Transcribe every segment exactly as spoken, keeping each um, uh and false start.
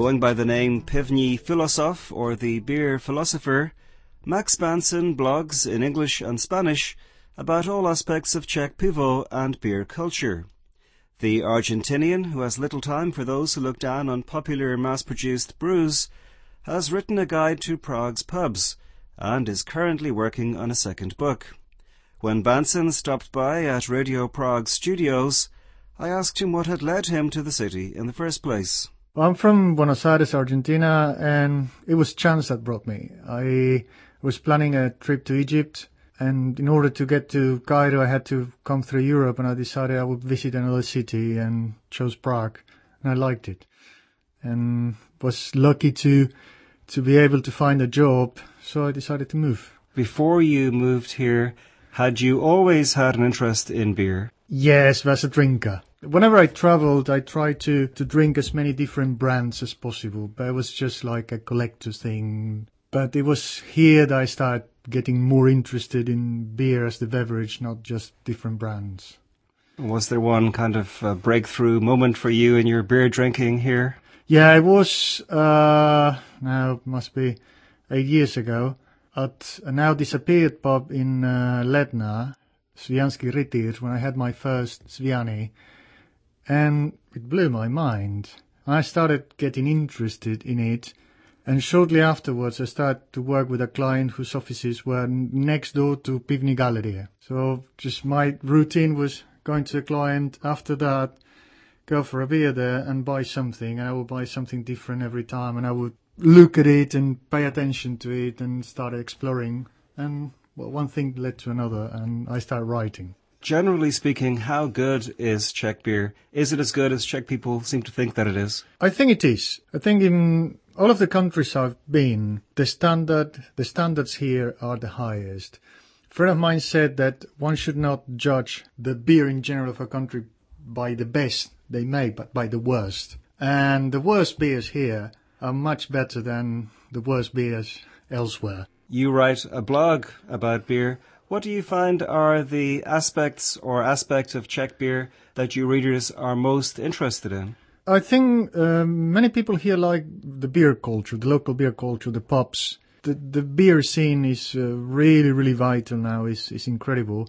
Going by the name Pivní Filosof, or the Beer Philosopher, Max Banson blogs in English and Spanish about all aspects of Czech pivo and beer culture. The Argentinian, who has little time for those who look down on popular mass-produced brews, has written a guide to Prague's pubs and is currently working on a second book. When Banson stopped by at Radio Prague studios, I asked him what had led him to the city in the first place. I'm from Buenos Aires, Argentina, and it was chance that brought me. I was planning a trip to Egypt, and in order to get to Cairo, I had to come through Europe, and I decided I would visit another city and chose Prague, and I liked it. And was lucky to to be able to find a job, so I decided to move. Before you moved here, had you always had an interest in beer? Yes, as a drinker. Whenever I traveled, I tried to, to drink as many different brands as possible, but it was just like a collector's thing. But it was here that I started getting more interested in beer as the beverage, not just different brands. Was there one kind of uh, breakthrough moment for you in your beer drinking here? Yeah, it was, uh, now it must be eight years ago, at a now disappeared pub in uh, Ledna, Sviansky Rytir, when I had my first Sviani, and it blew my mind. I started getting interested in it, and shortly afterwards I started to work with a client whose offices were next door to Pivní Galerie. So just my routine was going to the client, after that, go for a beer there and buy something, and I would buy something different every time, and I would look at it and pay attention to it and start exploring, and well, one thing led to another, and I started writing. Generally speaking, how good is Czech beer? Is it as good as Czech people seem to think that it is? I think it is. I think in all of the countries I've been, the standard, the standards here are the highest. A friend of mine said that one should not judge the beer in general of a country by the best they make, but by the worst. And the worst beers here are much better than the worst beers elsewhere. You write a blog about beer. What do you find are the aspects or aspect of Czech beer that your readers are most interested in? I think um, many people here like the beer culture, the local beer culture, the pubs. The the beer scene is uh, really, really vital now, is is incredible.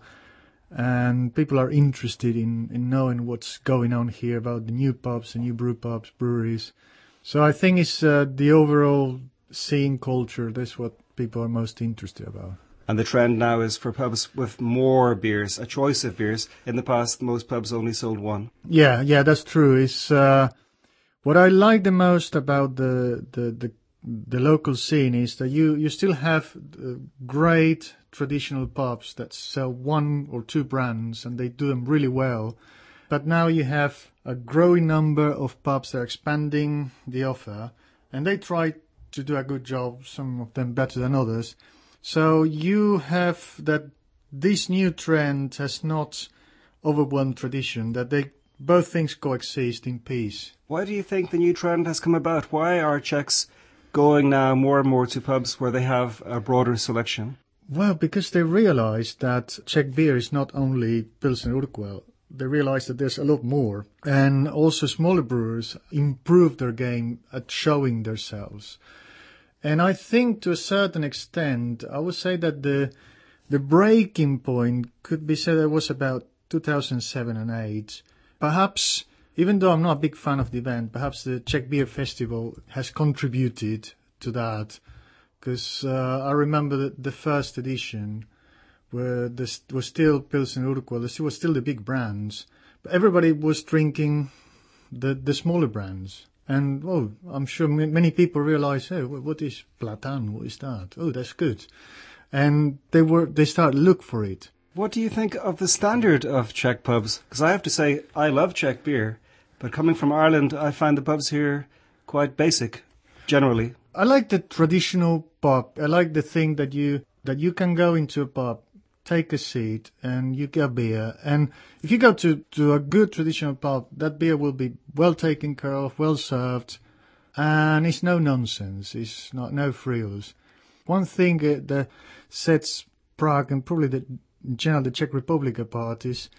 And people are interested in, in knowing what's going on here about the new pubs, the new brew pubs, breweries. So I think it's uh, the overall scene culture, that's what people are most interested about. And the trend now is for pubs with more beers, a choice of beers. In the past, most pubs only sold one. Yeah, yeah, that's true. It's uh, what I like the most about the the the, the local scene is that you, you still have uh, great traditional pubs that sell one or two brands, and they do them really well. But now you have a growing number of pubs that are expanding the offer, and they try to do a good job, some of them better than others. So you have that this new trend has not overwhelmed tradition, that they both things coexist in peace. Why do you think the new trend has come about? Why are Czechs going now more and more to pubs where they have a broader selection? Well, because they realize that Czech beer is not only Pilsner Urquell. They realize that there's a lot more. And also smaller brewers improve their game at showing themselves. And I think to a certain extent, I would say that the the breaking point could be said it was about two thousand seven and eight. Perhaps, even though I'm not a big fan of the event, perhaps the Czech Beer Festival has contributed to that. Because uh, I remember the, the first edition where there was still Pilsner Urquell, there was still the big brands, but everybody was drinking the, the smaller brands. And, oh, I'm sure many people realize, hey, what is Platan? What is that? Oh, that's good. And they were they started to look for it. What do you think of the standard of Czech pubs? Because I have to say, I love Czech beer, but coming from Ireland, I find the pubs here quite basic, generally. I like the traditional pub. I like the thing that you that you can go into a pub, take a seat, and you get a beer. And if you go to, to a good traditional pub, that beer will be well taken care of, well served, and it's no nonsense. It's not no frills. One thing uh, that sets Prague and probably the in general the Czech Republic apart is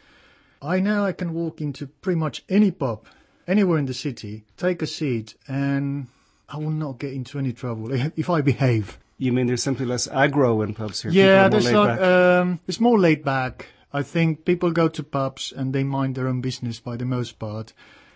I know I can walk into pretty much any pub, anywhere in the city, take a seat, and I will not get into any trouble if I behave. You mean there's simply less aggro in pubs here? Yeah, People are more there's laid like, back? um, it's more laid back. I think people go to pubs and they mind their own business by the most part.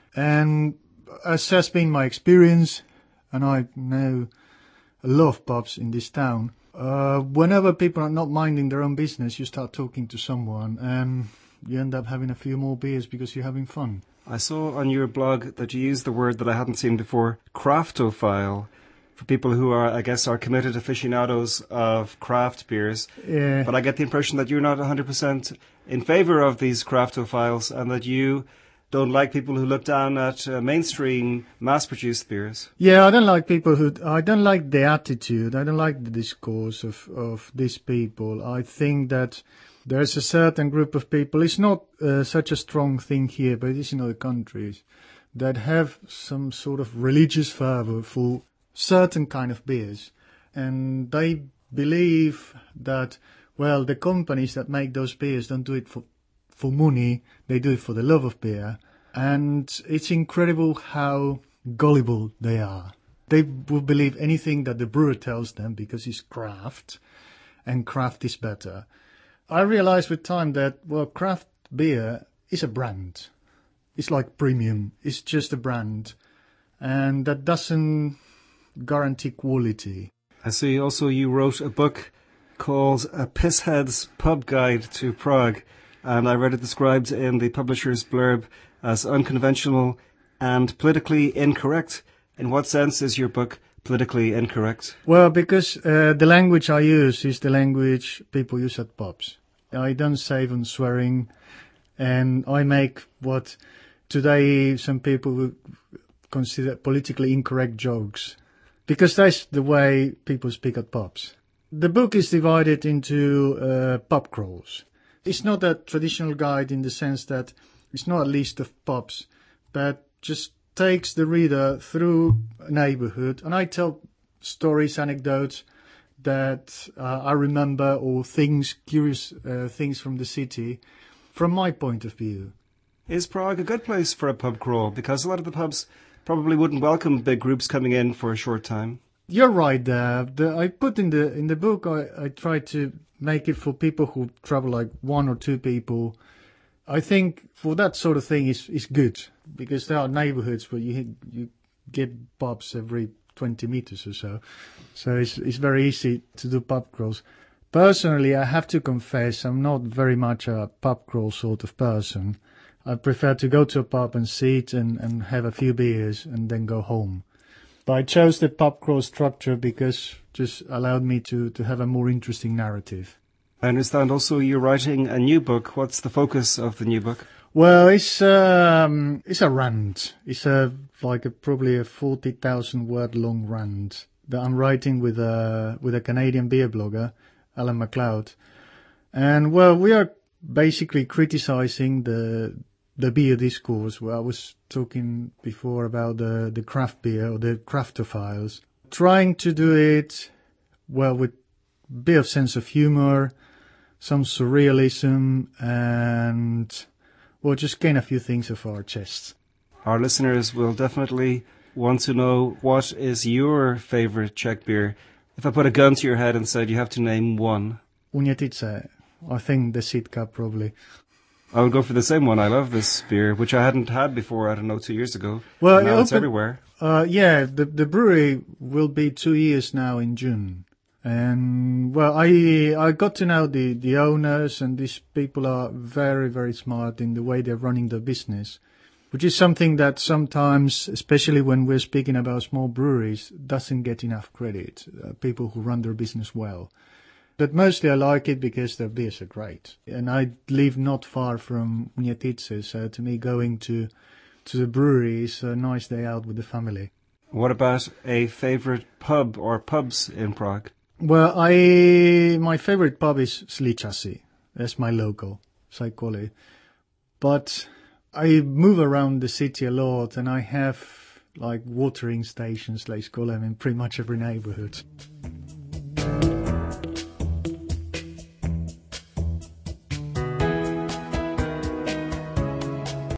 And as has been my experience, and I know a lot of pubs in this town, uh, whenever people are not minding their own business, you start talking to someone and you end up having a few more beers because you're having fun. I saw on your blog that you used the word that I hadn't seen before, craftophile, for people who are, I guess, are committed aficionados of craft beers. Yeah. But I get the impression that you're not one hundred percent in favour of these craftophiles and that you don't like people who look down at uh, mainstream mass-produced beers. Yeah, I don't like people who, I don't like the attitude, I don't like the discourse of, of these people. I think that there's a certain group of people, it's not uh, such a strong thing here, but it is in other countries, that have some sort of religious fervour for certain kind of beers. And they believe that, well, the companies that make those beers don't do it for for money, they do it for the love of beer. And it's incredible how gullible they are. They will believe anything that the brewer tells them because it's craft, and craft is better. I realized with time that, well, craft beer is a brand. It's like premium. It's just a brand. And that doesn't guarantee quality. I see also you wrote a book called A Pisshead's Pub Guide to Prague, and I read it described in the publisher's blurb as unconventional and politically incorrect. In what sense is your book politically incorrect? Well, because uh, the language I use is the language people use at pubs. I don't save on swearing, and I make what today some people would consider politically incorrect jokes, because that's the way people speak at pubs. The book is divided into uh, pub crawls. It's not a traditional guide in the sense that it's not a list of pubs, but just takes the reader through a neighbourhood, and I tell stories, anecdotes that uh, I remember, or things, curious uh, things from the city, from my point of view. Is Prague a good place for a pub crawl? Because a lot of the pubs probably wouldn't welcome big groups coming in for a short time. You're right there. The, I put in the in the book, I, I tried to make it for people who travel like one or two people. I think for that sort of thing is is good, because there are neighbourhoods where you you get pubs every twenty meters or so. So it's it's very easy to do pub crawls. Personally, I have to confess, I'm not very much a pub crawl sort of person. I prefer to go to a pub and sit and, and have a few beers and then go home. But I chose the pub crawl structure because it just allowed me to, to have a more interesting narrative. I understand also you're writing a new book. What's the focus of the new book? Well, it's um, it's a rant. It's a like a, probably a forty thousand word long rant that I'm writing with a with a Canadian beer blogger, Alan MacLeod. And well, we are basically criticizing the the beer discourse. Where I was talking before about the the craft beer or the craftophiles, trying to do it well with a bit of sense of humor, some surrealism, and well, just gain a few things off our chests. Our listeners will definitely want to know, what is your favourite Czech beer? If I put a gun to your head and said you have to name one. Unětice, I think the Sitka probably. I would go for the same one. I love this beer, which I hadn't had before, I don't know, two years ago. Well, now it it's opened, everywhere. Uh, yeah, the the brewery will be two years now in June. And well, I I got to know the, the owners, and these people are very, very smart in the way they're running their business, which is something that sometimes, especially when we're speaking about small breweries, doesn't get enough credit, uh, people who run their business well. But mostly I like it because their beers are great. And I live not far from Unětice, so to me going to, to the brewery is a nice day out with the family. What about a favourite pub or pubs in Prague? Well, I my favorite pub is Sličasy. That's my local, so I call it. But I move around the city a lot, and I have like watering stations, let's call them, in pretty much every neighborhood.